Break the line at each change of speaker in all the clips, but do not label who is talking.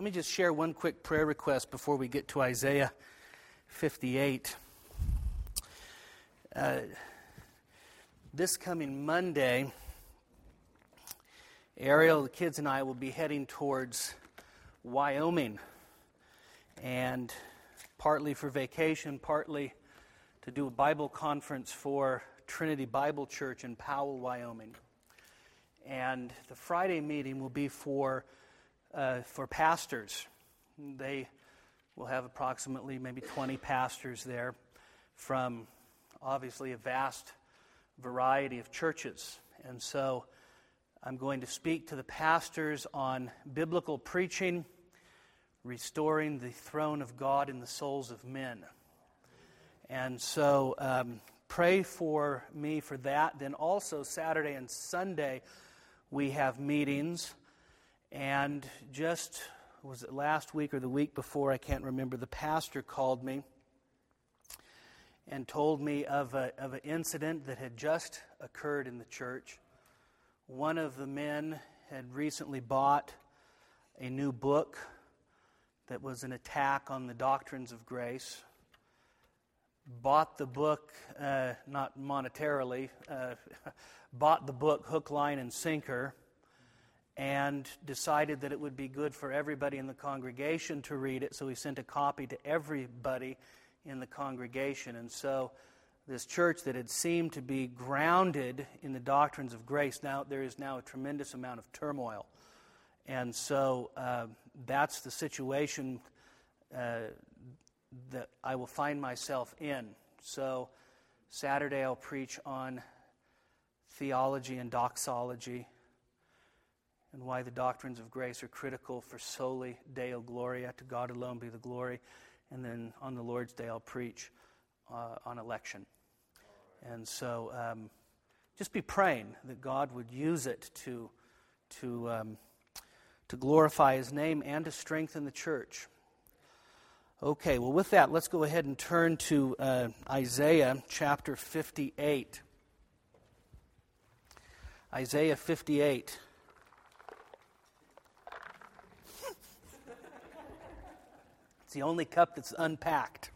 Let me just share one quick prayer request before we get to Isaiah 58. This coming Monday, Ariel, the kids, and I will be heading towards Wyoming, and partly for vacation, partly to do a Bible conference for Trinity Bible Church in Powell, Wyoming. And the Friday meeting will be for pastors. They will have approximately maybe 20 pastors there from obviously a vast variety of churches. And so I'm going to speak to the pastors on biblical preaching, restoring the throne of God in the souls of men. And so pray for me for that. Then also Saturday and Sunday we have meetings. And just, was it last week or the week before, I can't remember, the pastor called me and told me of an incident that had just occurred in the church. One of the men had recently bought a new book that was an attack on the doctrines of grace. Bought the book, not monetarily, bought the book hook, line, and sinker, and decided that it would be good for everybody in the congregation to read it, so he sent a copy to everybody in the congregation. And so this church that had seemed to be grounded in the doctrines of grace, now there is now a tremendous amount of turmoil. And so that's the situation that I will find myself in. So Saturday I'll preach on theology and doxology, and why the doctrines of grace are critical for soli Deo Gloria, to God alone be the glory. And then on the Lord's Day I'll preach on election. And so just be praying that God would use it to glorify His name and to strengthen the church. Okay, well with that, let's go ahead and turn to Isaiah chapter 58. Isaiah 58. It's the only cup that's unpacked.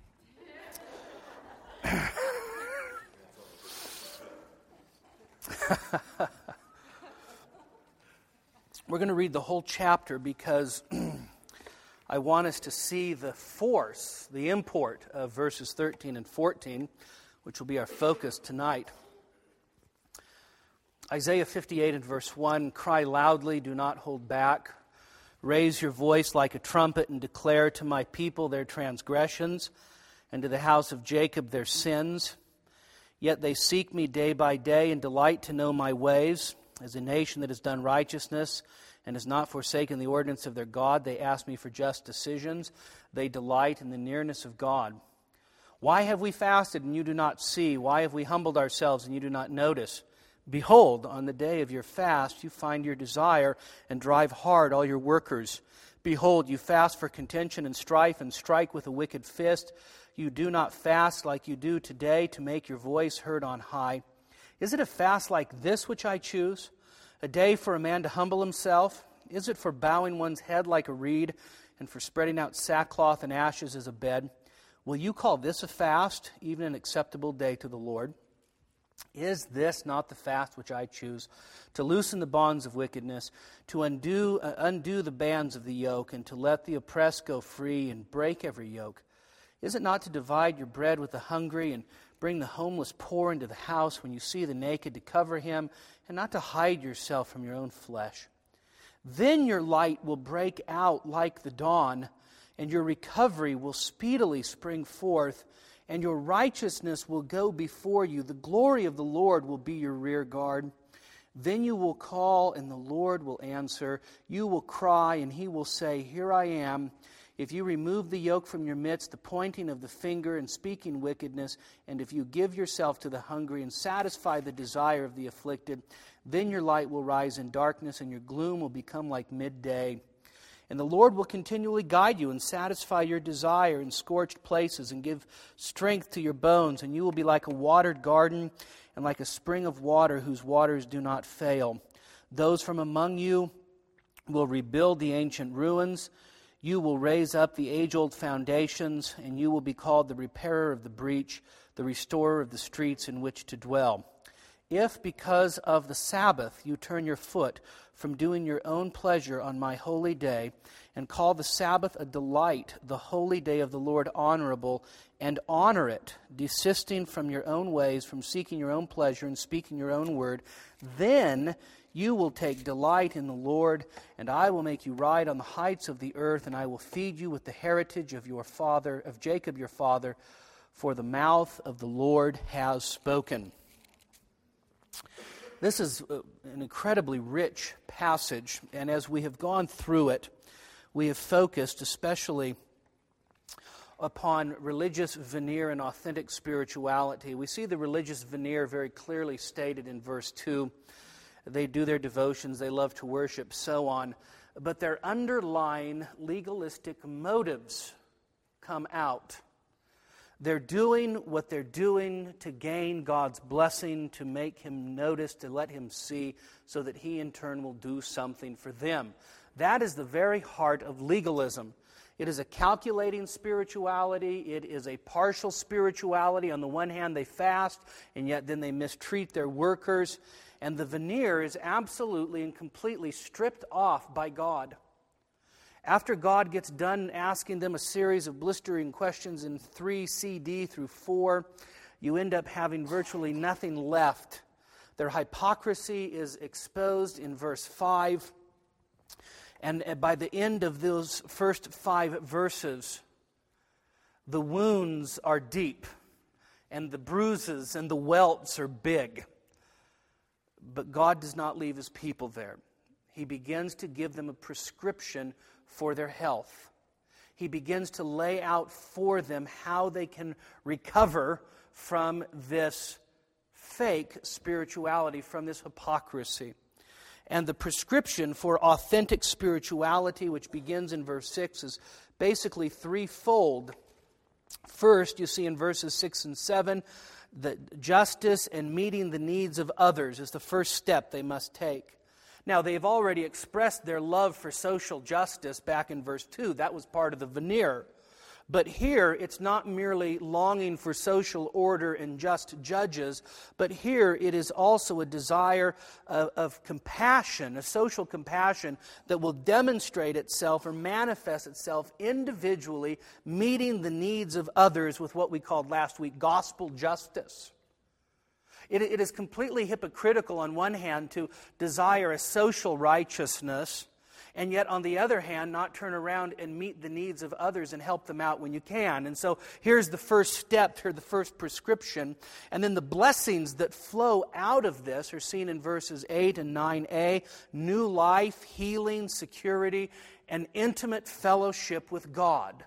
We're going to read the whole chapter because I want us to see the force, the import of verses 13 and 14, which will be our focus tonight. Isaiah 58 and verse 1, "Cry loudly, do not hold back. Raise your voice like a trumpet and declare to my people their transgressions and to the house of Jacob their sins. Yet they seek me day by day and delight to know my ways. As a nation that has done righteousness and has not forsaken the ordinance of their God, they ask me for just decisions. They delight in the nearness of God. Why have we fasted and you do not see? Why have we humbled ourselves and you do not notice? Behold, on the day of your fast you find your desire and drive hard all your workers. Behold, you fast for contention and strife and strike with a wicked fist. You do not fast like you do today to make your voice heard on high. Is it a fast like this which I choose? A day for a man to humble himself? Is it for bowing one's head like a reed and for spreading out sackcloth and ashes as a bed? Will you call this a fast, even an acceptable day to the Lord? Is this not the fast which I choose, to loosen the bonds of wickedness, to undo the bands of the yoke, and to let the oppressed go free and break every yoke? Is it not to divide your bread with the hungry and bring the homeless poor into the house when you see the naked, to cover him and not to hide yourself from your own flesh? Then your light will break out like the dawn, and your recovery will speedily spring forth, and your righteousness will go before you. The glory of the Lord will be your rear guard. Then you will call, and the Lord will answer. You will cry, and He will say, Here I am. If you remove the yoke from your midst, the pointing of the finger and speaking wickedness, and if you give yourself to the hungry and satisfy the desire of the afflicted, then your light will rise in darkness, and your gloom will become like midday. And the Lord will continually guide you and satisfy your desire in scorched places and give strength to your bones. And you will be like a watered garden and like a spring of water whose waters do not fail. Those from among you will rebuild the ancient ruins. You will raise up the age-old foundations, and you will be called the repairer of the breach, the restorer of the streets in which to dwell. If, because of the Sabbath, you turn your foot from doing your own pleasure on my holy day, and call the Sabbath a delight, the holy day of the Lord honorable, and honor it, desisting from your own ways, from seeking your own pleasure and speaking your own word, then you will take delight in the Lord, and I will make you ride on the heights of the earth, and I will feed you with the heritage of your father, of Jacob your father, for the mouth of the Lord has spoken. This is an incredibly rich passage, and as we have gone through it, we have focused especially upon religious veneer and authentic spirituality. We see the religious veneer very clearly stated in verse 2. They do their devotions, they love to worship, so on. But their underlying legalistic motives come out. They're doing what they're doing to gain God's blessing, to make Him notice, to let Him see, so that He in turn will do something for them. That is the very heart of legalism. It is a calculating spirituality. It is a partial spirituality. On the one hand, they fast, and yet then they mistreat their workers. And the veneer is absolutely and completely stripped off by God. After God gets done asking them a series of blistering questions in 3 CD through 4, you end up having virtually nothing left. Their hypocrisy is exposed in verse 5. And by the end of those first 5 verses, the wounds are deep, and the bruises and the welts are big. But God does not leave His people there. He begins to give them a prescription for their health. He begins to lay out for them how they can recover from this fake spirituality, from this hypocrisy. And the prescription for authentic spirituality, which begins in verse 6, is basically threefold. First, you see in verses 6 and 7, that justice and meeting the needs of others is the first step they must take. Now, they've already expressed their love for social justice back in verse 2. That was part of the veneer. But here, it's not merely longing for social order and just judges, but here it is also a desire of compassion, a social compassion that will demonstrate itself or manifest itself individually, meeting the needs of others with what we called last week gospel justice. It is completely hypocritical on one hand to desire a social righteousness, and yet on the other hand, not turn around and meet the needs of others and help them out when you can. And so here's the first step, here's the first prescription. And then the blessings that flow out of this are seen in verses 8 and 9a. New life, healing, security, and intimate fellowship with God.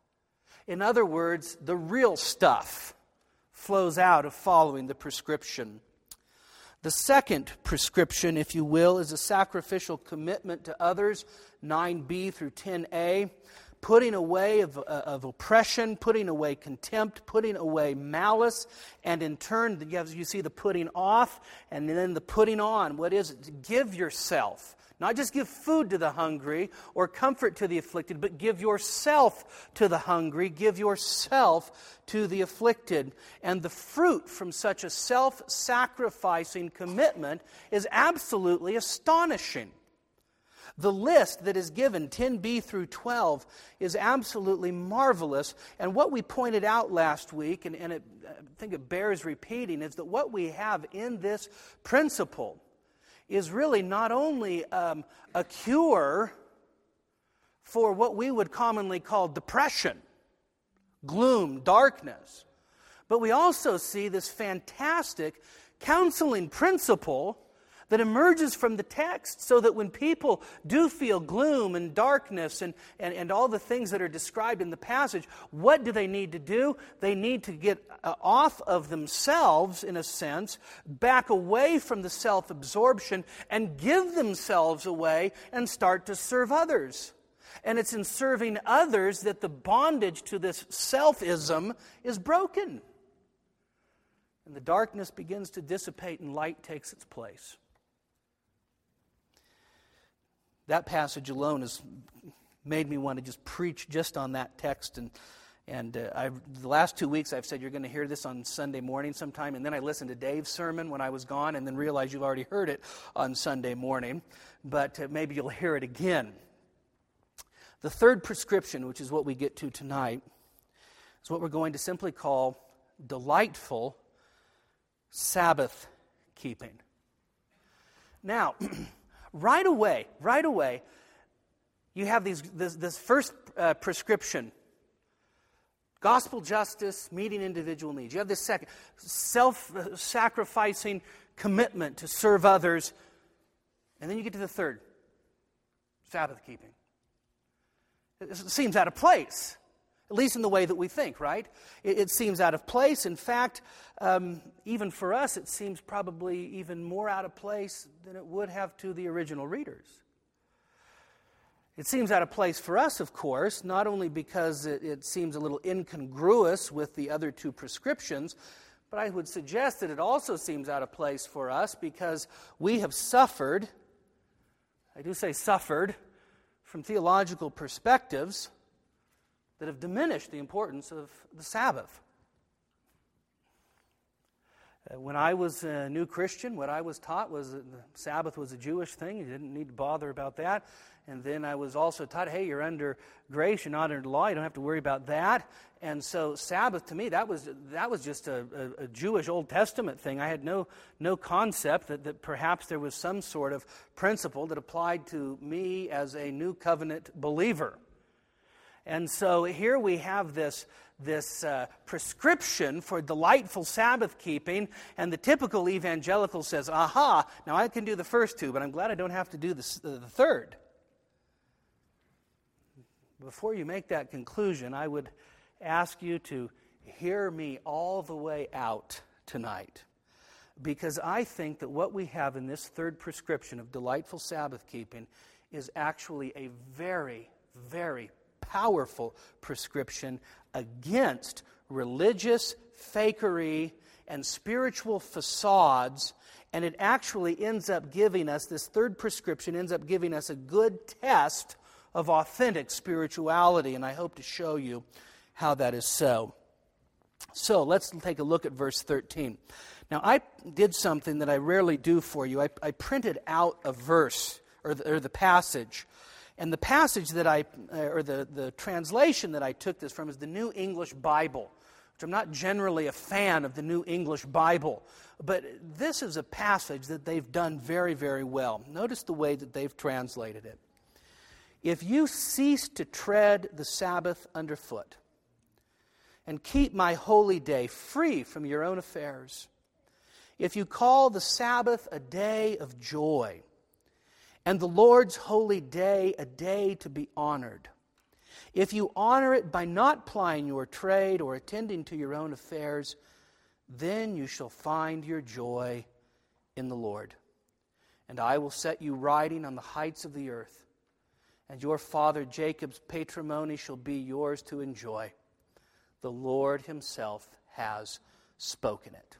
In other words, the real stuff flows out of following the prescription. The second prescription, if you will, is a sacrificial commitment to others, 9b through 10a, putting away of oppression, putting away contempt, putting away malice, and in turn, you see the putting off and then the putting on. What is it? To give yourself. Not just give food to the hungry or comfort to the afflicted, but give yourself to the hungry, give yourself to the afflicted. And the fruit from such a self-sacrificing commitment is absolutely astonishing. The list that is given, 10b through 12, is absolutely marvelous. And what we pointed out last week, and I think it bears repeating, is that what we have in this principle is really not only a cure for what we would commonly call depression, gloom, darkness, but we also see this fantastic counseling principle that emerges from the text, so that when people do feel gloom and darkness and all the things that are described in the passage, what do they need to do? They need to get off of themselves, in a sense, back away from the self-absorption and give themselves away and start to serve others. And it's in serving others that the bondage to this selfism is broken. And the darkness begins to dissipate and light takes its place. That passage alone is made me want to just preach just on that text. And the last 2 weeks I've said you're going to hear this on Sunday morning sometime, and then I listened to Dave's sermon when I was gone and then realized you've already heard it on Sunday morning, but maybe you'll hear it again. The third prescription, which is what we get to tonight, is what we're going to simply call delightful Sabbath keeping. Now, right away, you have this first prescription. Gospel justice, meeting individual needs. You have this second, self-sacrificing commitment to serve others. And then you get to the third, Sabbath keeping. It seems out of place, at least in the way that we think, right? It seems out of place. In fact, even for us, it seems probably even more out of place than it would have to the original readers. It seems out of place for us, of course, not only because it seems a little incongruous with the other two prescriptions, but I would suggest that it also seems out of place for us because we have suffered, I do say suffered, from theological perspectives that have diminished the importance of the Sabbath. When I was a new Christian, what I was taught was that the Sabbath was a Jewish thing. You didn't need to bother about that. And then I was also taught, hey, you're under grace, you're not under law, you don't have to worry about that. And so Sabbath, to me, that was just a Jewish Old Testament thing. I had no concept that perhaps there was some sort of principle that applied to me as a new covenant believer. And so here we have this prescription for delightful Sabbath keeping, and the typical evangelical says, aha, now I can do the first two, but I'm glad I don't have to do the third. Before you make that conclusion, I would ask you to hear me all the way out tonight, because I think that what we have in this third prescription of delightful Sabbath keeping is actually a very, very powerful prescription against religious fakery and spiritual facades, and it actually ends up giving us, this third prescription ends up giving us a good test of authentic spirituality, and I hope to show you how that is so. So let's take a look at verse 13. Now I did something that I rarely do for you. I printed out a verse, or the passage. And the passage that the translation that I took this from is the New English Bible, which I'm not generally a fan of the New English Bible. But this is a passage that they've done very, very well. Notice the way that they've translated it. If you cease to tread the Sabbath underfoot and keep my holy day free from your own affairs, if you call the Sabbath a day of joy, and the Lord's holy day a day to be honored, if you honor it by not plying your trade or attending to your own affairs, then you shall find your joy in the Lord. And I will set you riding on the heights of the earth, and your father Jacob's patrimony shall be yours to enjoy. The Lord himself has spoken it.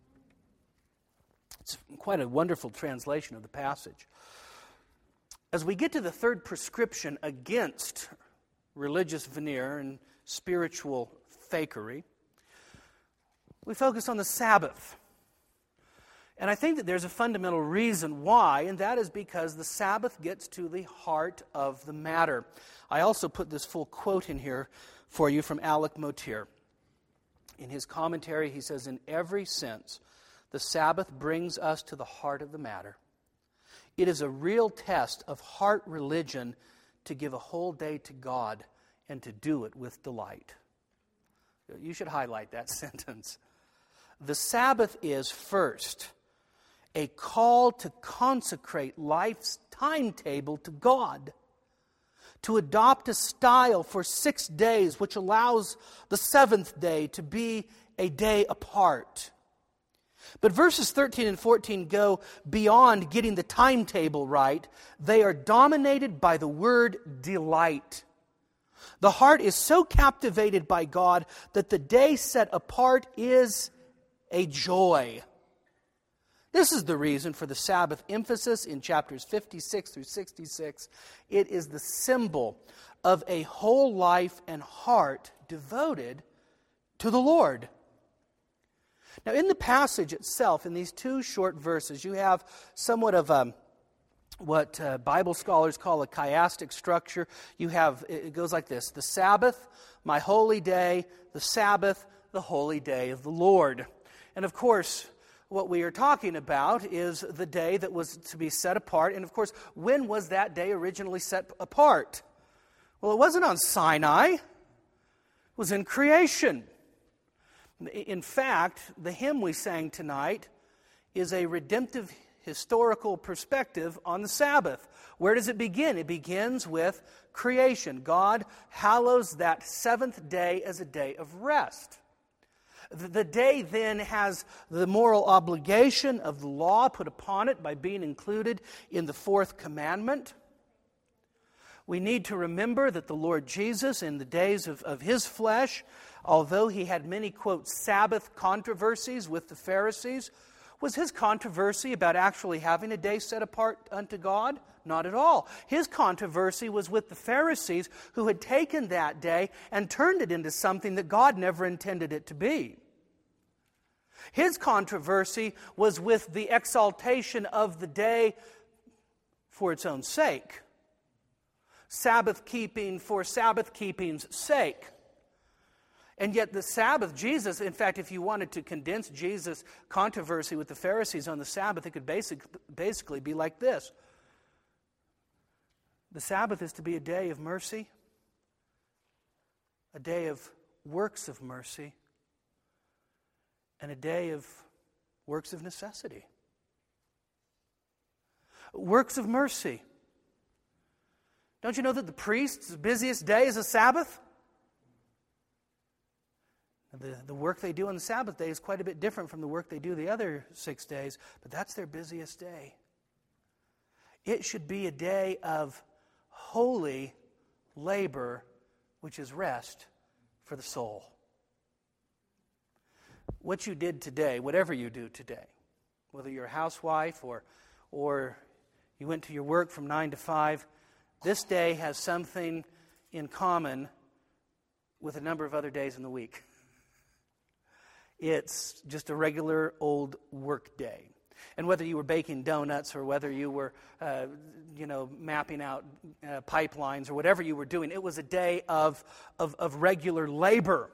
It's quite a wonderful translation of the passage. As we get to the third prescription against religious veneer and spiritual fakery, we focus on the Sabbath. And I think that there's a fundamental reason why, and that is because the Sabbath gets to the heart of the matter. I also put this full quote in here for you from Alec Motyer. In his commentary, he says, in every sense, the Sabbath brings us to the heart of the matter. It is a real test of heart religion to give a whole day to God and to do it with delight. You should highlight that sentence. The Sabbath is, first, a call to consecrate life's timetable to God, to adopt a style for 6 days which allows the seventh day to be a day apart. But verses 13 and 14 go beyond getting the timetable right. They are dominated by the word delight. The heart is so captivated by God that the day set apart is a joy. This is the reason for the Sabbath emphasis in chapters 56 through 66. It is the symbol of a whole life and heart devoted to the Lord. Now, in the passage itself, in these two short verses, you have somewhat of what Bible scholars call a chiastic structure. It goes like this: the Sabbath, my holy day; the Sabbath, the holy day of the Lord. And of course, what we are talking about is the day that was to be set apart. And of course, when was that day originally set apart? Well, it wasn't on Sinai. It was in creation. In fact, the hymn we sang tonight is a redemptive historical perspective on the Sabbath. Where does it begin? It begins with creation. God hallows that seventh day as a day of rest. The day then has the moral obligation of the law put upon it by being included in the fourth commandment. We need to remember that the Lord Jesus, in the days of His flesh, although He had many, quote, Sabbath controversies with the Pharisees, was His controversy about actually having a day set apart unto God? Not at all. His controversy was with the Pharisees who had taken that day and turned it into something that God never intended it to be. His controversy was with the exaltation of the day for its own sake. Sabbath keeping for Sabbath keeping's sake. And yet the Sabbath, Jesus, in fact, if you wanted to condense Jesus' controversy with the Pharisees on the Sabbath, it could basically be like this. The Sabbath is to be a day of mercy, a day of works of mercy, and a day of works of necessity. Works of mercy. Don't you know that the priest's busiest day is a Sabbath? The work they do on the Sabbath day is quite a bit different from the work they do the other 6 days, but that's their busiest day. It should be a day of holy labor, which is rest for the soul. What you did today, whatever you do today, whether you're a housewife or you went to your work from 9 to 5, this day has something in common with a number of other days in the week. It's just a regular old work day. And whether you were baking donuts or whether you were, mapping out pipelines or whatever you were doing, it was a day of regular labor.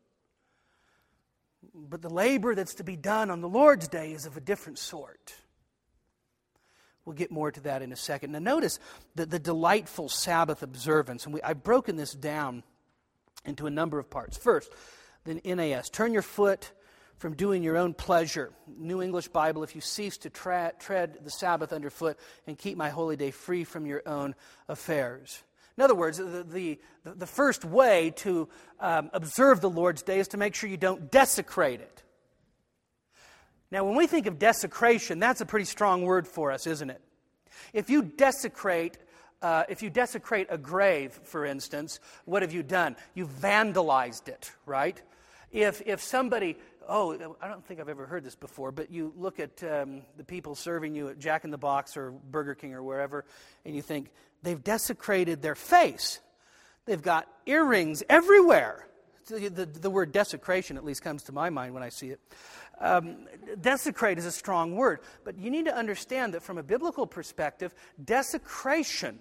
But the labor that's to be done on the Lord's day is of a different sort. We'll get more to that in a second. Now notice the delightful Sabbath observance. And I've broken this down into a number of parts. First, the NAS. Turn your foot from doing your own pleasure. New English Bible, if you cease to tread the Sabbath underfoot and keep my holy day free from your own affairs. In other words, the first way to observe the Lord's day is to make sure you don't desecrate it. Now, when we think of desecration, that's a pretty strong word for us, isn't it? If you desecrate a grave, for instance, what have you done? You've vandalized it, right? If somebody, I don't think I've ever heard this before, but you look at the people serving you at Jack in the Box or Burger King or wherever, and you think, they've desecrated their face. They've got earrings everywhere. The word desecration at least comes to my mind when I see it. Desecrate is a strong word, but you need to understand that from a biblical perspective, desecration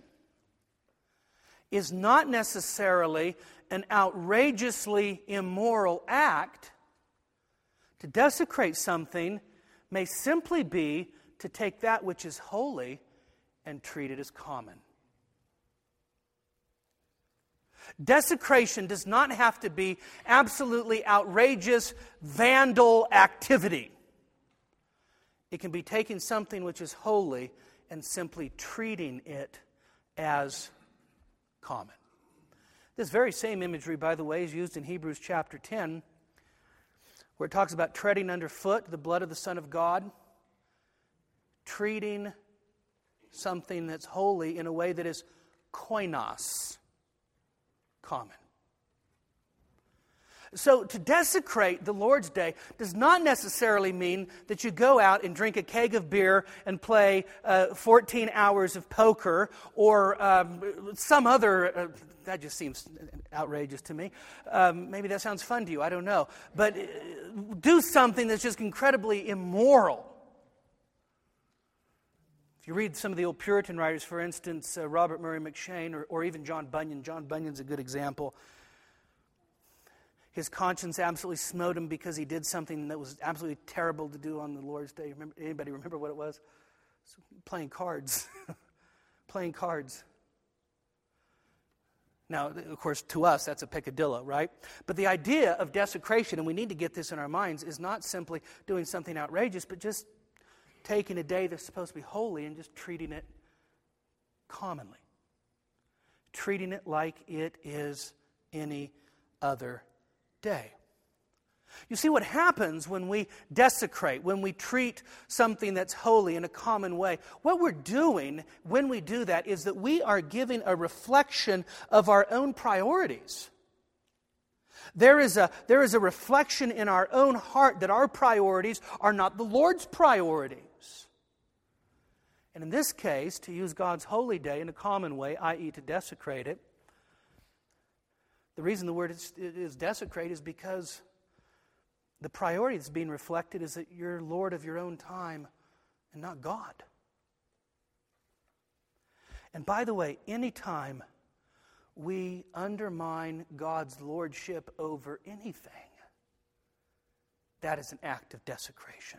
is not necessarily an outrageously immoral act. To desecrate something may simply be to take that which is holy and treat it as common. Desecration does not have to be absolutely outrageous vandal activity. It can be taking something which is holy and simply treating it as common. This very same imagery, by the way, is used in Hebrews chapter 10, where it talks about treading underfoot the blood of the Son of God, treating something that's holy in a way that is koinos, common. So to desecrate the Lord's Day does not necessarily mean that you go out and drink a keg of beer and play 14 hours of poker or some other... that just seems outrageous to me. Maybe that sounds fun to you, I don't know. But do something that's just incredibly immoral. If you read some of the old Puritan writers, for instance, Robert Murray McCheyne or even John Bunyan. John Bunyan's a good example. His conscience absolutely smote him because he did something that was absolutely terrible to do on the Lord's Day. Anybody remember what it was? Playing cards. Playing cards. Now, of course, to us, that's a peccadillo, right? But the idea of desecration, and we need to get this in our minds, is not simply doing something outrageous, but just taking a day that's supposed to be holy and just treating it commonly. Treating it like it is any other day. You see, what happens when we desecrate, when we treat something that's holy in a common way, what we're doing when we do that is that we are giving a reflection of our own priorities. There is a reflection in our own heart that our priorities are not the Lord's priorities. And in this case, to use God's holy day in a common way, i.e. to desecrate it, the reason the word is desecrate is because the priority that's being reflected is that you're Lord of your own time and not God. And by the way, anytime we undermine God's lordship over anything, that is an act of desecration.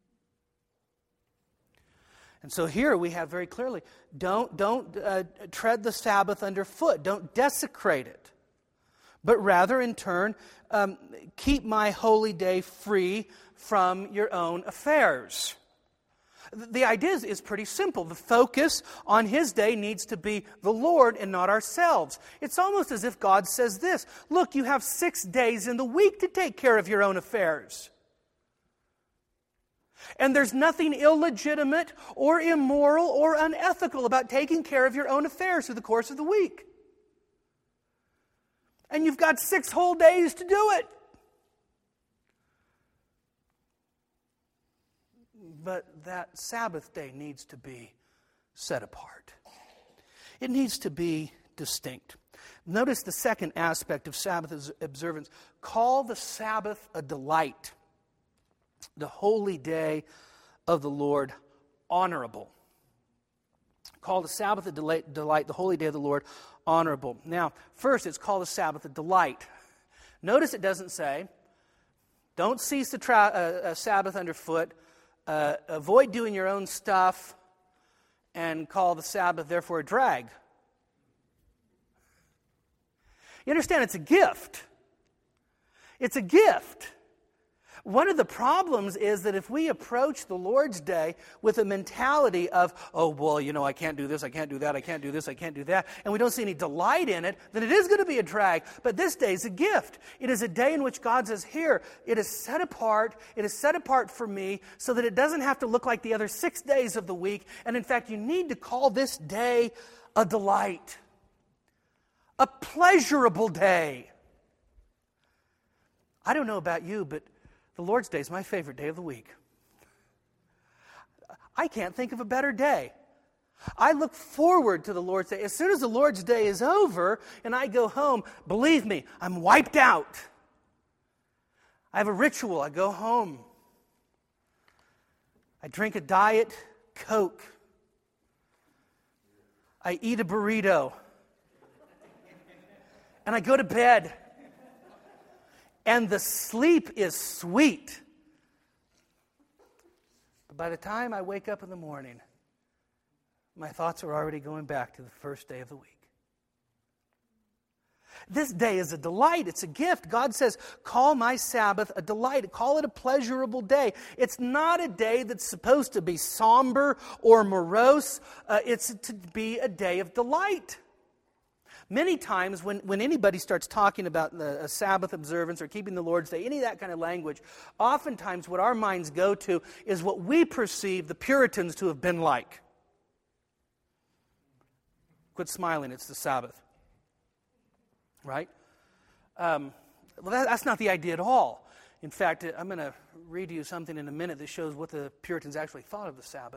And so here we have very clearly, don't tread the Sabbath underfoot. Don't desecrate it. But rather, in turn, keep my holy day free from your own affairs. The idea is pretty simple. The focus on His day needs to be the Lord and not ourselves. It's almost as if God says this: look, you have 6 days in the week to take care of your own affairs. And there's nothing illegitimate or immoral or unethical about taking care of your own affairs through the course of the week. And you've got 6 whole days to do it. But that Sabbath day needs to be set apart. It needs to be distinct. Notice the second aspect of Sabbath observance. Call the Sabbath a delight. The holy day of the Lord honorable. Call the Sabbath a delight, the holy day of the Lord honorable. Now, first, it's called the Sabbath a delight. Notice it doesn't say, don't cease the Sabbath underfoot, avoid doing your own stuff, and call the Sabbath, therefore, a drag. You understand, it's a gift. It's a gift. One of the problems is that if we approach the Lord's Day with a mentality of, oh, well, I can't do this, I can't do that, I can't do this, I can't do that, and we don't see any delight in it, then it is going to be a drag. But this day is a gift. It is a day in which God says, here, it is set apart for me, so that it doesn't have to look like the other 6 days of the week. And in fact, you need to call this day a delight, a pleasurable day. I don't know about you, but the Lord's Day is my favorite day of the week. I can't think of a better day. I look forward to the Lord's Day. As soon as the Lord's Day is over and I go home, believe me, I'm wiped out. I have a ritual. I go home. I drink a Diet Coke. I eat a burrito. And I go to bed. And the sleep is sweet. But by the time I wake up in the morning, my thoughts are already going back to the first day of the week. This day is a delight. It's a gift. God says, call my Sabbath a delight. Call it a pleasurable day. It's not a day that's supposed to be somber or morose. It's to be a day of delight. Many times when anybody starts talking about a Sabbath observance or keeping the Lord's Day, any of that kind of language, oftentimes what our minds go to is what we perceive the Puritans to have been like. Quit smiling, it's the Sabbath. Right? Well, that's not the idea at all. In fact, I'm going to read to you something in a minute that shows what the Puritans actually thought of the Sabbath.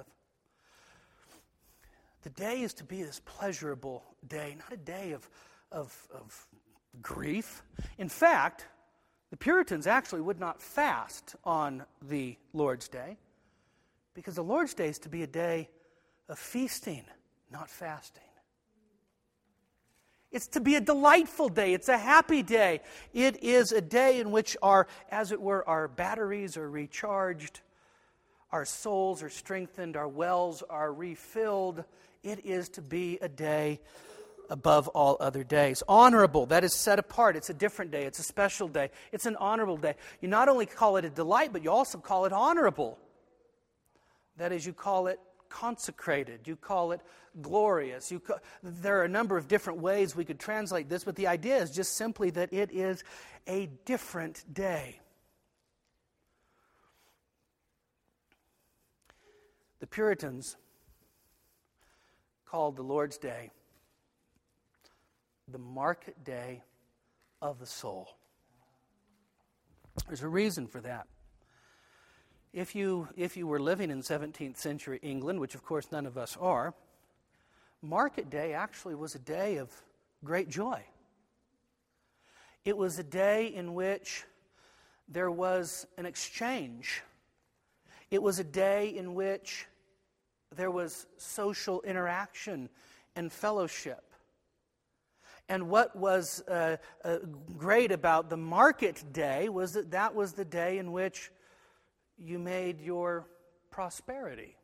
The day is to be this pleasurable day, not a day of grief. In fact, the Puritans actually would not fast on the Lord's Day, because the Lord's Day is to be a day of feasting, not fasting. It's to be a delightful day. It's a happy day. It is a day in which as it were, our batteries are recharged, our souls are strengthened, our wells are refilled. It is to be a day above all other days. Honorable, that is set apart. It's a different day. It's a special day. It's an honorable day. You not only call it a delight, but you also call it honorable. That is, you call it consecrated. You call it glorious. There are a number of different ways we could translate this, but the idea is just simply that it is a different day. The Puritans called the Lord's Day the market day of the soul. There's a reason for that. If you were living in 17th century England, which of course none of us are, market day actually was a day of great joy. It was a day in which there was an exchange. It was a day in which there was social interaction and fellowship. And what was great about the market day was that was the day in which you made your prosperity.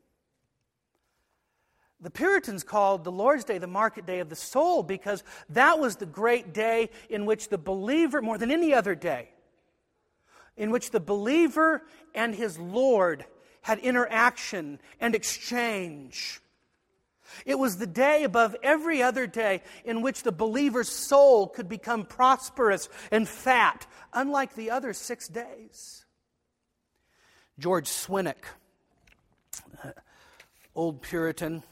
The Puritans called the Lord's Day the market day of the soul because that was the great day in which the believer, more than any other day, in which the believer and his Lord had interaction and exchange. It was the day above every other day in which the believer's soul could become prosperous and fat, unlike the other 6 days. George Swinnock, old Puritan.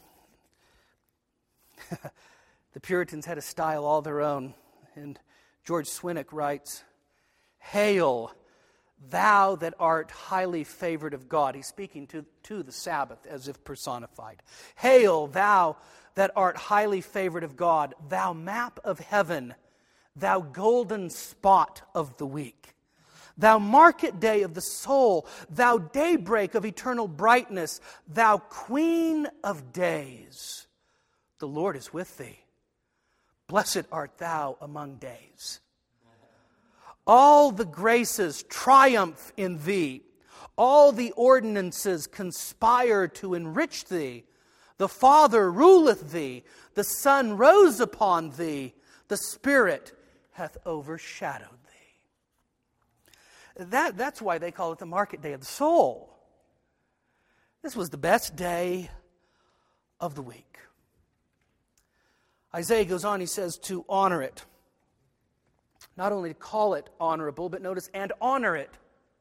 The Puritans had a style all their own, and George Swinnock writes, "Hail, thou that art highly favored of God." He's speaking to the Sabbath as if personified. "Hail, thou that art highly favored of God, thou map of heaven, thou golden spot of the week, thou market day of the soul, thou daybreak of eternal brightness, thou queen of days. The Lord is with thee. Blessed art thou among days. All the graces triumph in thee. All the ordinances conspire to enrich thee. The Father ruleth thee. The Son rose upon thee. The Spirit hath overshadowed thee." That's why they call it the market day of the soul. This was the best day of the week. Isaiah goes on, he says, to honor it. Not only to call it honorable, but notice, and honor it.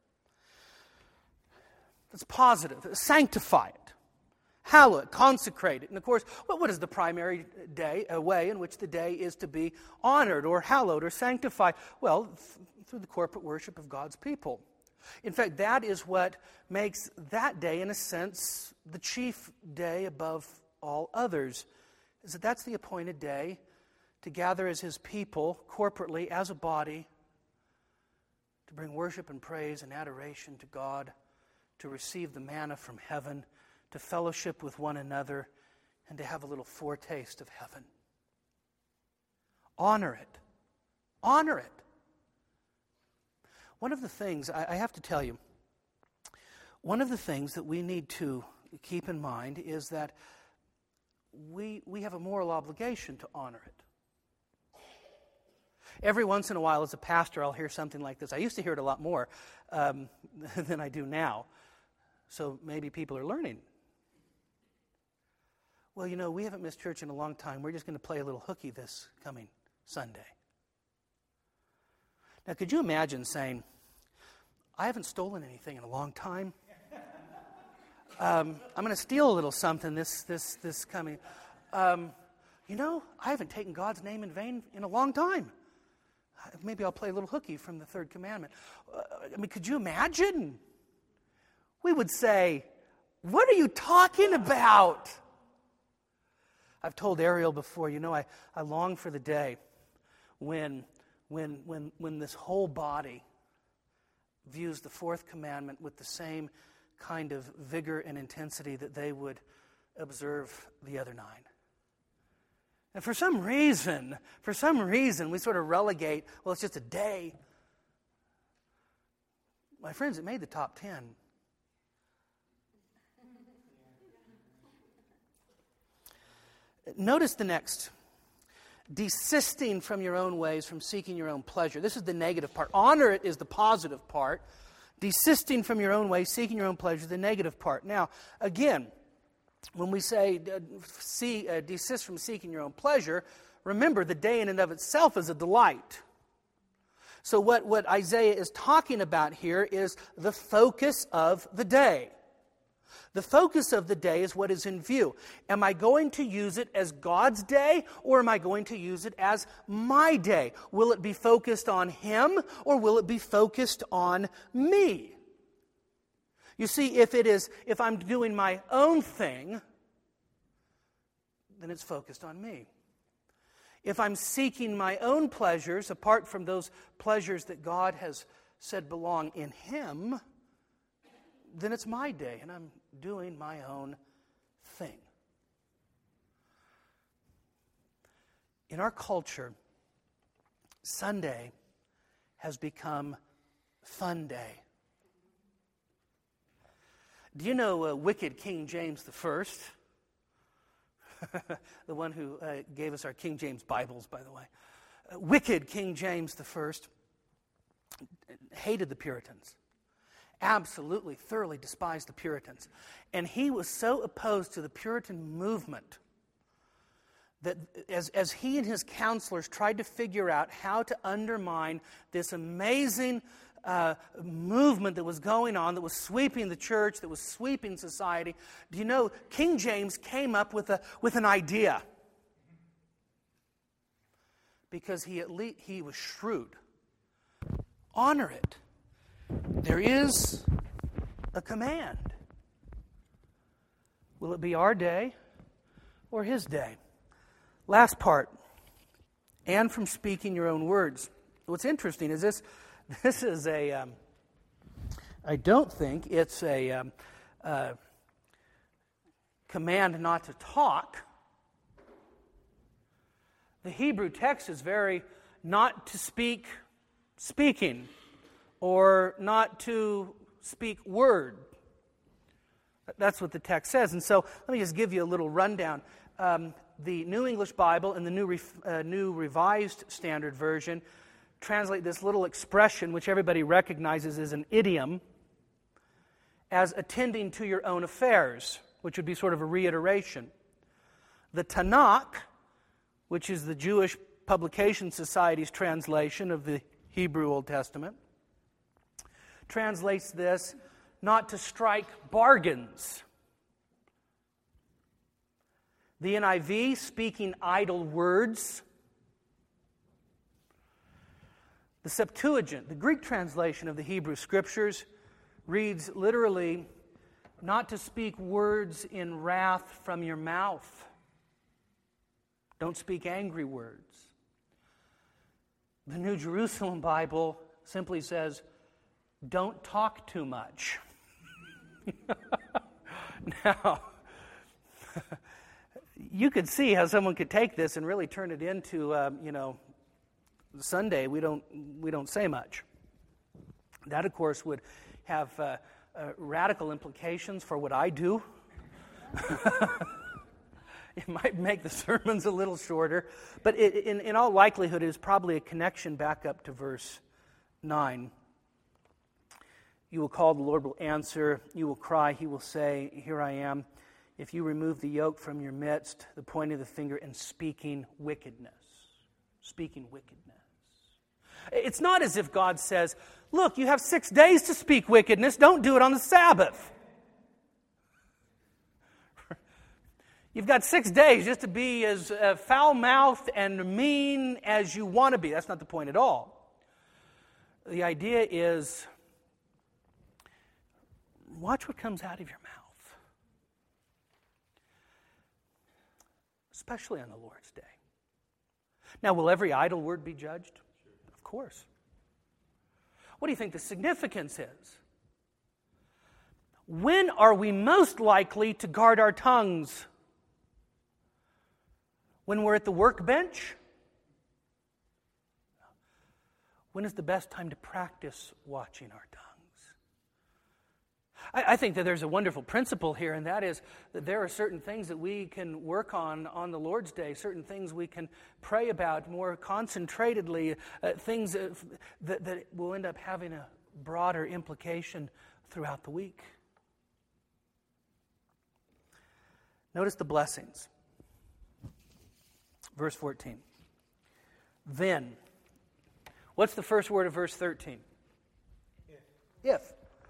That's positive. Sanctify it. Hallow it. Consecrate it. And of course, what is the primary way in which the day is to be honored or hallowed or sanctified? Well, through the corporate worship of God's people. In fact, that is what makes that day, in a sense, the chief day above all others, is that that's the appointed day to gather as His people, corporately, as a body, to bring worship and praise and adoration to God, to receive the manna from heaven, to fellowship with one another, and to have a little foretaste of heaven. Honor it. Honor it. One of the things, I have to tell you, one of the things that we need to keep in mind is that we have a moral obligation to honor it. Every once in a while, as a pastor, I'll hear something like this. I used to hear it a lot more than I do now. So maybe people are learning. Well, we haven't missed church in a long time. We're just going to play a little hooky this coming Sunday. Now, could you imagine saying, I haven't stolen anything in a long time. I'm going to steal a little something this coming. I haven't taken God's name in vain in a long time. maybe I'll play a little hooky from the third commandment. Could you imagine? We would say, what are you talking about? I've told Ariel before, I long for the day when this whole body views the fourth commandment with the same kind of vigor and intensity that they would observe the other 9. And for some reason, we sort of relegate, well, it's just a day. My friends, it made the top 10. Notice the next. Desisting from your own ways, from seeking your own pleasure. This is the negative part. Honor it is the positive part. Desisting from your own ways, seeking your own pleasure, the negative part. Now, again, when we say desist from seeking your own pleasure, remember the day in and of itself is a delight. So what Isaiah is talking about here is the focus of the day. The focus of the day is what is in view. Am I going to use it as God's day, or am I going to use it as my day? Will it be focused on Him, or will it be focused on me? You see, if I'm doing my own thing, then it's focused on me. If I'm seeking my own pleasures, apart from those pleasures that God has said belong in Him, then it's my day, and I'm doing my own thing. In our culture, Sunday has become fun day. Do you know wicked King James I? The one who gave us our King James Bibles, by the way. Wicked King James I hated the Puritans. Absolutely, thoroughly despised the Puritans. And he was so opposed to the Puritan movement that as he and his counselors tried to figure out how to undermine this amazing movement that was going on, that was sweeping the church, that was sweeping society, do you know, King James came up with an idea. Because he was shrewd. Honor it. There is a command. Will it be our day or His day? Last part. And from speaking your own words. What's interesting is this is I don't think it's a command not to talk. The Hebrew text is very not to speaking, or not to speak word. That's what the text says. And so let me just give you a little rundown. The New English Bible and the New Revised Standard Version translate this little expression, which everybody recognizes as an idiom, as attending to your own affairs, which would be sort of a reiteration. The Tanakh, which is the Jewish Publication Society's translation of the Hebrew Old Testament, translates this not to strike bargains. The NIV, speaking idle words. The Septuagint, the Greek translation of the Hebrew Scriptures, reads literally, not to speak words in wrath from your mouth. Don't speak angry words. The New Jerusalem Bible simply says, don't talk too much. Now, you could see how someone could take this and really turn it into, Sunday we don't say much. That, of course, would have radical implications for what I do. It might make the sermons a little shorter, but in all likelihood, it is probably a connection back up to verse 9. You will call, the Lord will answer. You will cry, He will say, here I am. If you remove the yoke from your midst, the pointing of the finger, and speaking wickedness. Speaking wickedness. It's not as if God says, look, you have 6 days to speak wickedness. Don't do it on the Sabbath. You've got 6 days just to be as foul-mouthed and mean as you want to be. That's not the point at all. The idea is, watch what comes out of your mouth, especially on the Lord's day. Now, will every idle word be judged? Of course. What do you think the significance is? When are we most likely to guard our tongues? When we're at the workbench? When is the best time to practice watching our tongues? I think that there's a wonderful principle here, and that is that there are certain things that we can work on the Lord's Day, certain things we can pray about more concentratedly, things that will end up having a broader implication throughout the week. Notice the blessings. Verse 14. Then. What's the first word of verse 13? If.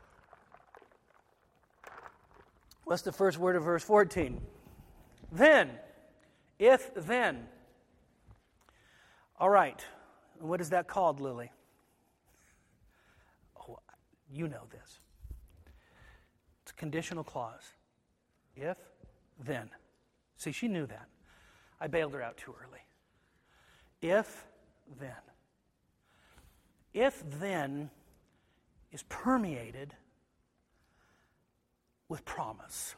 What's the first word of verse 14? Then. If then. All right. What is that called, Lily? Oh, you know this. It's a conditional clause. If then. See, she knew that. I bailed her out too early. If then. If then is permeated with promise.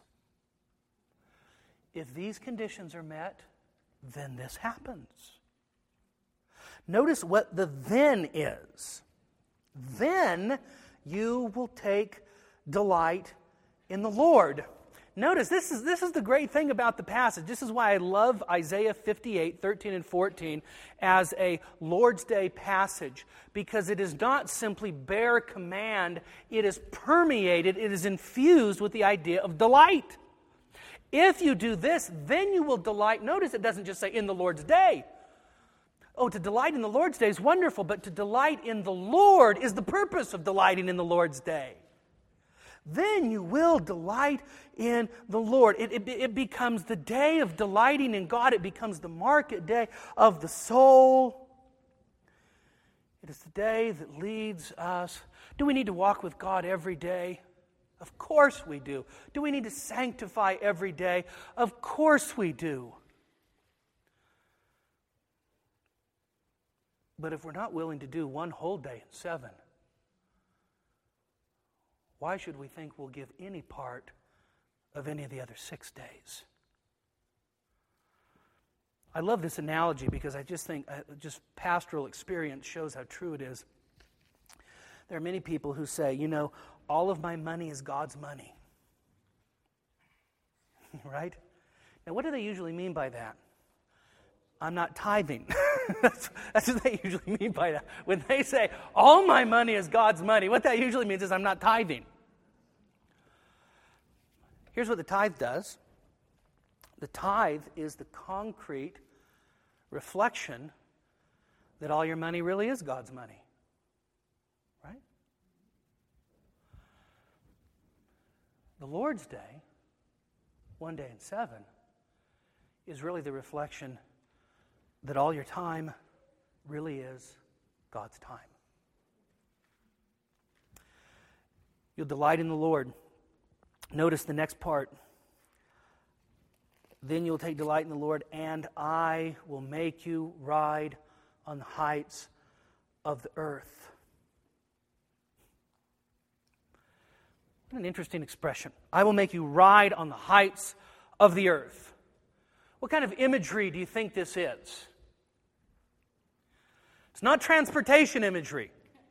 If these conditions are met, then this happens. Notice what the then is. Then you will take delight in the Lord. Notice, this is the great thing about the passage. This is why I love Isaiah 58, 13 and 14 as a Lord's Day passage. Because it is not simply bare command. It is permeated, it is infused with the idea of delight. If you do this, then you will delight. Notice it doesn't just say in the Lord's Day. Oh, to delight in the Lord's Day is wonderful, but to delight in the Lord is the purpose of delighting in the Lord's Day. Then you will delight in the Lord. It becomes the day of delighting in God. It becomes the market day of the soul. It is the day that leads us. Do we need to walk with God every day? Of course we do. Do we need to sanctify every day? Of course we do. But if we're not willing to do one whole day in 7, why should we think we'll give any part of any of the other 6 days? I love this analogy because I just think just pastoral experience shows how true it is. There are many people who say, all of my money is God's money. Right? Now, what do they usually mean by that? I'm not tithing. That's what they usually mean by that. When they say, all my money is God's money, what that usually means is I'm not tithing. Here's what the tithe does. The tithe is the concrete reflection that all your money really is God's money. Right? The Lord's Day, one day in 7, is really the reflection that all your time really is God's time. You'll delight in the Lord. Notice the next part. Then you'll take delight in the Lord, and I will make you ride on the heights of the earth. What an interesting expression. I will make you ride on the heights of the earth. What kind of imagery do you think this is? It's not transportation imagery.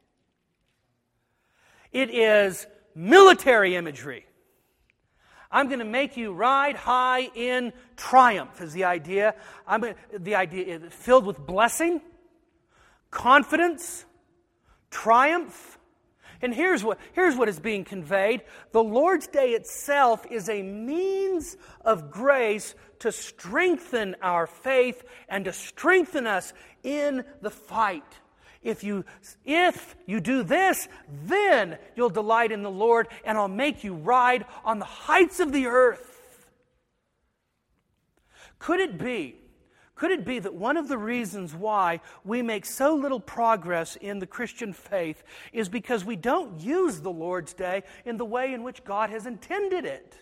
It is military imagery. I'm going to make you ride high in triumph is the idea. The idea is filled with blessing, confidence, triumph. And here's what is being conveyed. The Lord's Day itself is a means of grace to strengthen our faith and to strengthen us in the fight. If you do this, then you'll delight in the Lord, and I'll make you ride on the heights of the earth. Could it be Could it be that one of the reasons why we make so little progress in the Christian faith is because we don't use the Lord's Day in the way in which God has intended it?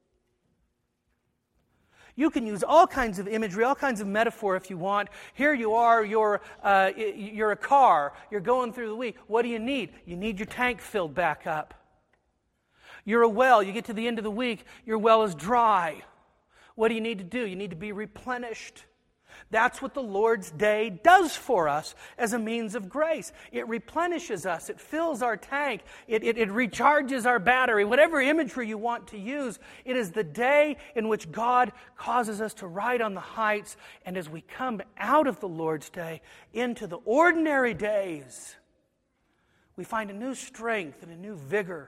You can use all kinds of imagery, all kinds of metaphor if you want. Here you are, you're a car, you're going through the week. What do you need? You need your tank filled back up. You're a well, you get to the end of the week, your well is dry. What do you need to do? You need to be replenished. That's what the Lord's Day does for us as a means of grace. It replenishes us. It fills our tank. It recharges our battery. Whatever imagery you want to use, it is the day in which God causes us to ride on the heights. And as we come out of the Lord's Day into the ordinary days, we find a new strength and a new vigor.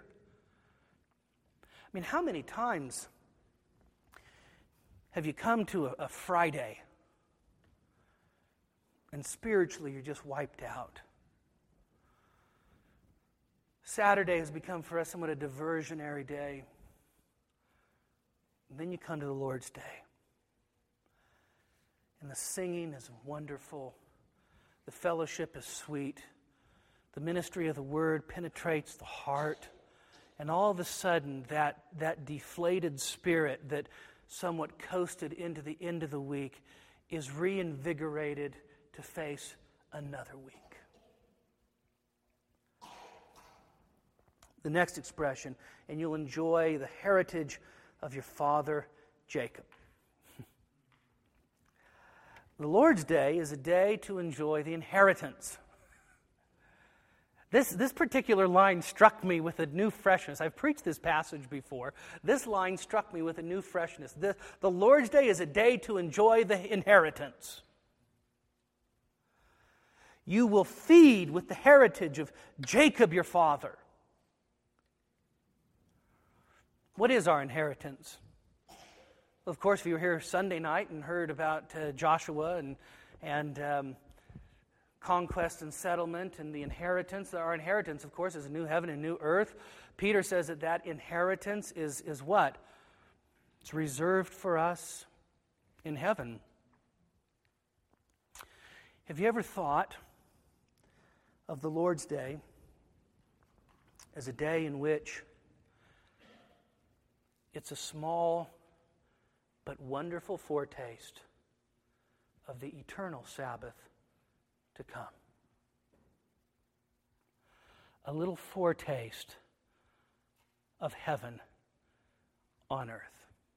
I mean, how many times have you come to a Friday and spiritually you're just wiped out? Saturday has become for us somewhat a diversionary day. And then you come to the Lord's Day. And the singing is wonderful. The fellowship is sweet. The ministry of the Word penetrates the heart. And all of a sudden, that deflated spirit that somewhat coasted into the end of the week is reinvigorated to face another week. The next expression, and you'll enjoy the heritage of your father Jacob. The Lord's Day is a day to enjoy the inheritance. This particular line struck me with a new freshness. I've preached this passage before. This line struck me with a new freshness. The Lord's Day is a day to enjoy the inheritance. You will feed with the heritage of Jacob your father. What is our inheritance? Well, of course, if you were here Sunday night and heard about Joshua and conquest and settlement and the inheritance, our inheritance, of course, is a new heaven and new earth. Peter says that inheritance is what? It's reserved for us in heaven. Have you ever thought of the Lord's Day as a day in which it's a small but wonderful foretaste of the eternal Sabbath to come? A little foretaste of heaven on earth.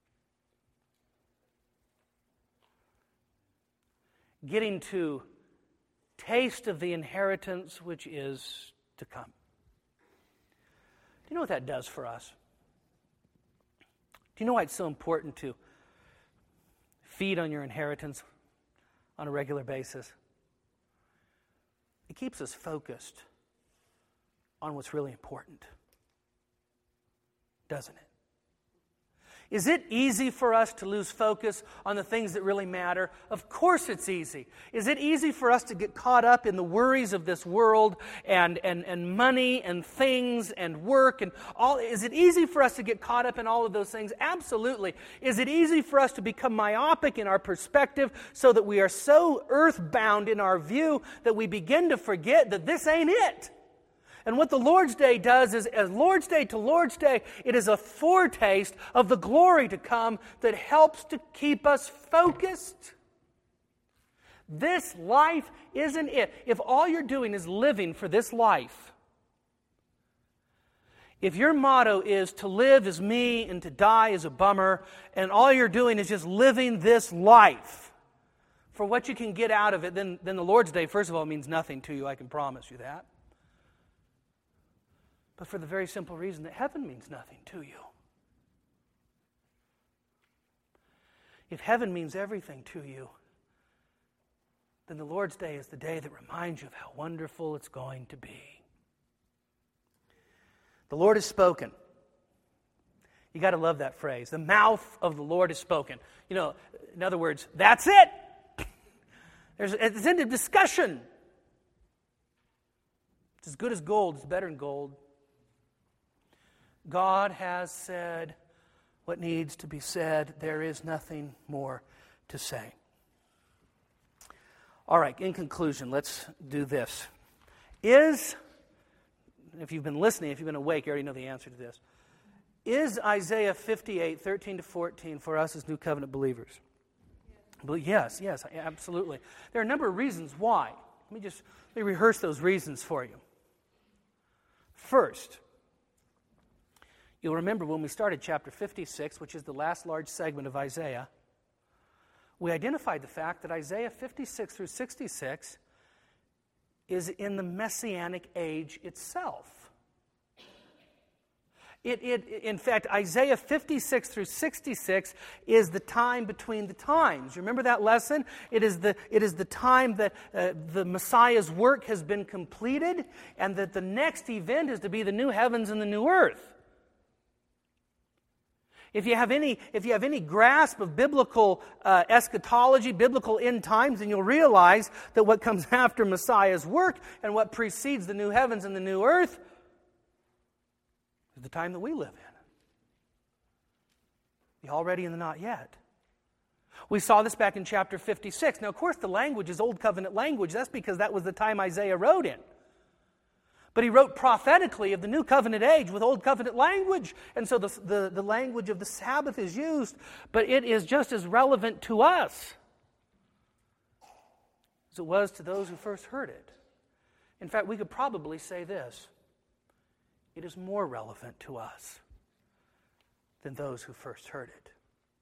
Getting to taste of the inheritance which is to come. Do you know what that does for us? Do you know why it's so important to feed on your inheritance on a regular basis? It keeps us focused on what's really important, doesn't it? Is it easy for us to lose focus on the things that really matter? Of course it's easy. Is it easy for us to get caught up in the worries of this world and money and things and work and all? Is it easy for us to get caught up in all of those things? Absolutely. Is it easy for us to become myopic in our perspective so that we are so earthbound in our view that we begin to forget that this ain't it? And what the Lord's Day does is, as Lord's Day to Lord's Day, it is a foretaste of the glory to come that helps to keep us focused. This life isn't it. If all you're doing is living for this life, if your motto is to live is me and to die is a bummer, and all you're doing is just living this life for what you can get out of it, then the Lord's Day, first of all, means nothing to you. I can promise you that. But for the very simple reason that heaven means nothing to you. If heaven means everything to you, then the Lord's Day is the day that reminds you of how wonderful it's going to be. The Lord has spoken. You got to love that phrase. The mouth of the Lord has spoken. You know, in other words, that's it. It's end of discussion. It's as good as gold. It's better than gold. God has said what needs to be said. There is nothing more to say. All right, in conclusion, let's do this. If you've been listening, if you've been awake, you already know the answer to this. Is Isaiah 58, 13 to 14 for us as New Covenant believers? Yes, absolutely. There are a number of reasons why. Let me rehearse those reasons for you. First, you'll remember when we started chapter 56, which is the last large segment of Isaiah, we identified the fact that Isaiah 56 through 66 is in the Messianic age itself. In fact, Isaiah 56 through 66 is the time between the times. You remember that lesson? It is the time that the Messiah's work has been completed, and that the next event is to be the new heavens and the new earth. If you have any grasp of biblical eschatology, biblical end times, then you'll realize that what comes after Messiah's work and what precedes the new heavens and the new earth is the time that we live in. The already and the not yet. We saw this back in chapter 56. Now, of course, the language is Old Covenant language. That's because that was the time Isaiah wrote in. But he wrote prophetically of the New Covenant age with Old Covenant language. And so the language of the Sabbath is used, but it is just as relevant to us as it was to those who first heard it. In fact, we could probably say this: it is more relevant to us than those who first heard it.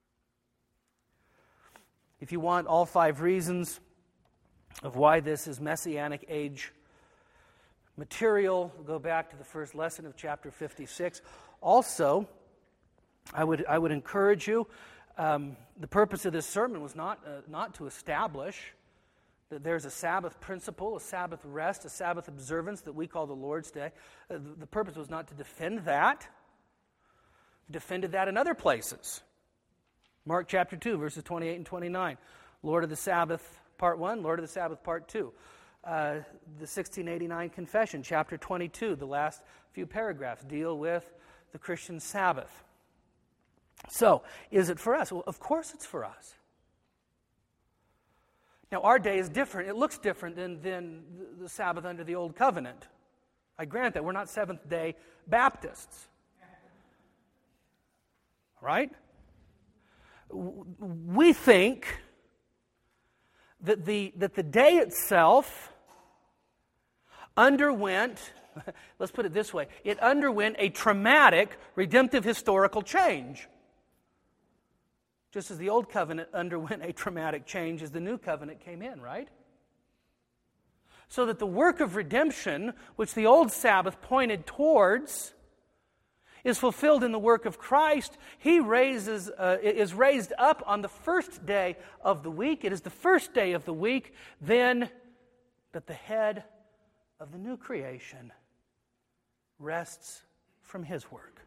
If you want all 5 reasons of why this is Messianic age material, we'll go back to the first lesson of chapter 56. Also, I would encourage you, the purpose of this sermon was not to establish that there's a Sabbath principle, a Sabbath rest, a Sabbath observance that we call the Lord's Day. The purpose was not to defend that. We defended that in other places. Mark chapter 2, verses 28 and 29. Lord of the Sabbath, part 1, Lord of the Sabbath, part 2. The 1689 Confession, chapter 22, the last few paragraphs deal with the Christian Sabbath. So, is it for us? Well, of course it's for us. Now, our day is different. It looks different than the Sabbath under the Old Covenant. I grant that. We're not Seventh-day Baptists. Right? We think that the day itself underwent, let's put it this way, it underwent a traumatic redemptive historical change. Just as the Old Covenant underwent a traumatic change as the New Covenant came in, right? So that the work of redemption, which the Old Sabbath pointed towards, is fulfilled in the work of Christ. He is raised up on the first day of the week. It is the first day of the week then that the head of the new creation rests from His work.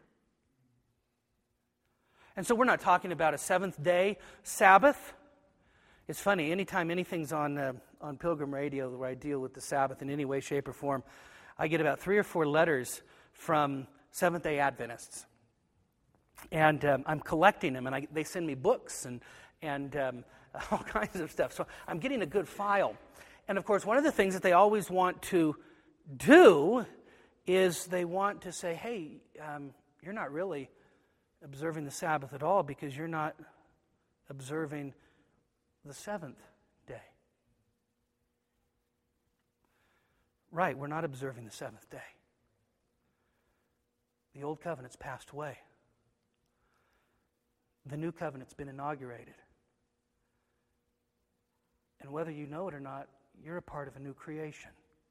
And so we're not talking about a seventh-day Sabbath. It's funny, anytime anything's on Pilgrim Radio where I deal with the Sabbath in any way, shape, or form, I get about 3 or 4 letters from Seventh-day Adventists. And I'm collecting them, and they send me books and all kinds of stuff. So I'm getting a good file. And of course, one of the things that they always want to do is they want to say, hey, you're not really observing the Sabbath at all because you're not observing the seventh day. Right, we're not observing the seventh day. The old covenant's passed away. The new covenant's been inaugurated. And whether you know it or not, you're a part of a new creation.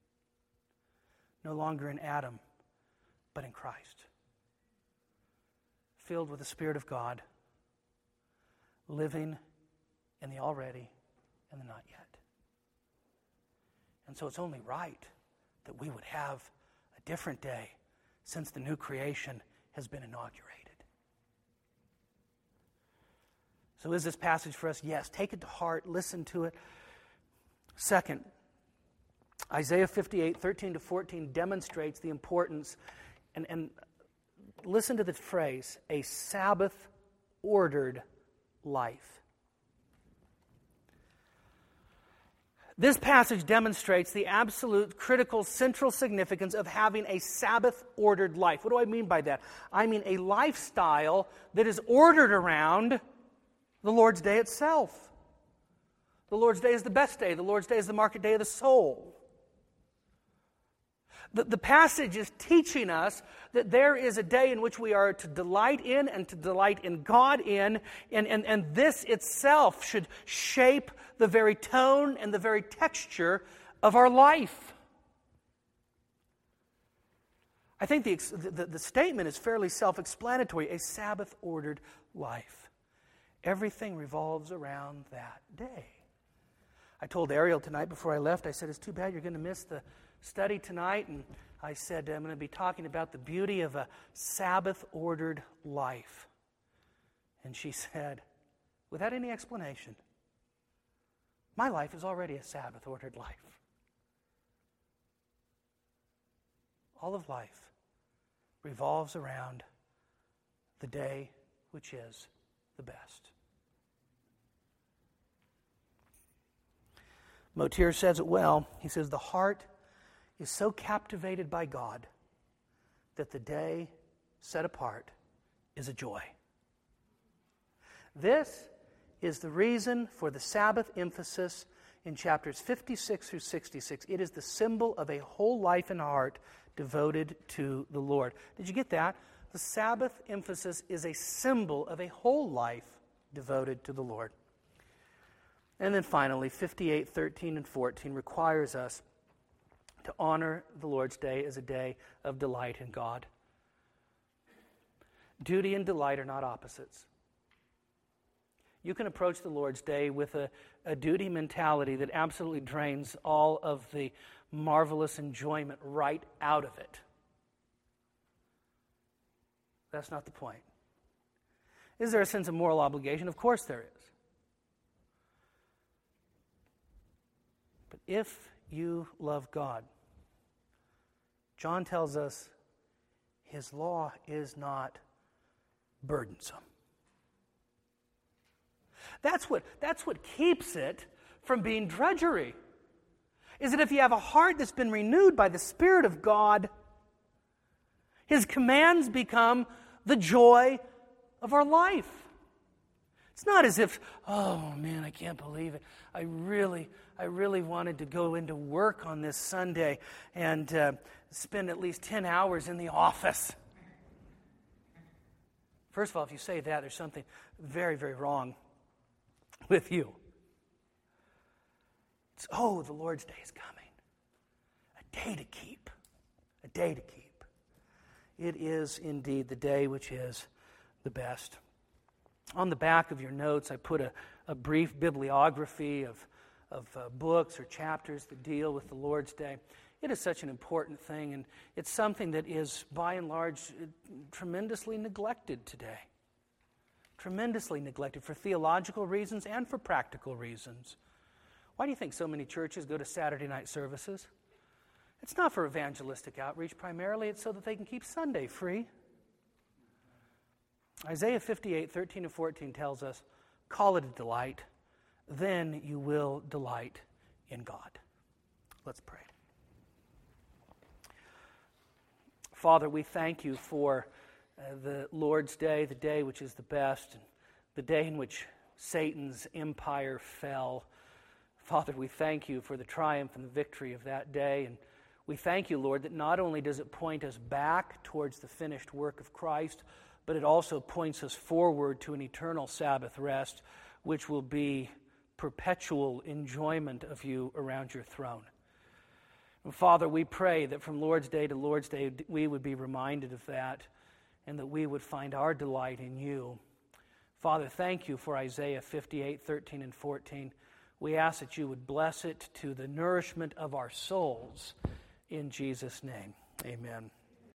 No longer in Adam, but in Christ. Filled with the Spirit of God, living in the already and the not yet. And so it's only right that we would have a different day since the new creation has been inaugurated. So is this passage for us? Yes. Take it to heart. Listen to it. Second, Isaiah 58, 13 to 14 demonstrates the importance, and listen to the phrase, a Sabbath-ordered life. This passage demonstrates the absolute critical central significance of having a Sabbath-ordered life. What do I mean by that? I mean a lifestyle that is ordered around the Lord's Day itself. The Lord's Day is the best day. The Lord's Day is the market day of the soul. The passage is teaching us that there is a day in which we are to delight in and to delight in God in, and this itself should shape the very tone and the very texture of our life. I think the statement is fairly self-explanatory, a Sabbath-ordered life. Everything revolves around that day. I told Ariel tonight before I left, I said, it's too bad you're going to miss the study tonight, and I said I'm going to be talking about the beauty of a Sabbath-ordered life. And she said, without any explanation, my life is already a Sabbath-ordered life. All of life revolves around the day which is the best. Motir says it well. He says, the heart is so captivated by God that the day set apart is a joy. This is the reason for the Sabbath emphasis in chapters 56 through 66. It is the symbol of a whole life and heart devoted to the Lord. Did you get that? The Sabbath emphasis is a symbol of a whole life devoted to the Lord. And then finally, 58, 13, and 14 requires us to honor the Lord's Day as a day of delight in God. Duty and delight are not opposites. You can approach the Lord's Day with a duty mentality that absolutely drains all of the marvelous enjoyment right out of it. That's not the point. Is there a sense of moral obligation? Of course there is. But if you love God, John tells us his law is not burdensome. That's what keeps it from being drudgery. Is that if you have a heart that's been renewed by the Spirit of God, his commands become the joy of our life. It's not as if, oh man, I can't believe it. I really wanted to go into work on this Sunday and spend at least 10 hours in the office. First of all, if you say that, there's something very, very wrong with you. It's, oh, the Lord's Day is coming. A day to keep. A day to keep. It is indeed the day which is the best. On the back of your notes, I put a brief bibliography of books or chapters that deal with the Lord's Day. It is such an important thing, and it's something that is, by and large, tremendously neglected today. Tremendously neglected for theological reasons and for practical reasons. Why do you think so many churches go to Saturday night services? It's not for evangelistic outreach primarily. It's so that they can keep Sunday free. Isaiah 58, 13 and 14 tells us, call it a delight, then you will delight in God. Let's pray. Father, we thank you for the Lord's Day, the day which is the best, and the day in which Satan's empire fell. Father, we thank you for the triumph and the victory of that day, and we thank you, Lord, that not only does it point us back towards the finished work of Christ, but it also points us forward to an eternal Sabbath rest, which will be perpetual enjoyment of you around your throne. And Father, we pray that from Lord's Day to Lord's Day, we would be reminded of that, and that we would find our delight in you. Father, thank you for Isaiah 58, 13 and 14. We ask that you would bless it to the nourishment of our souls. In Jesus' name, amen.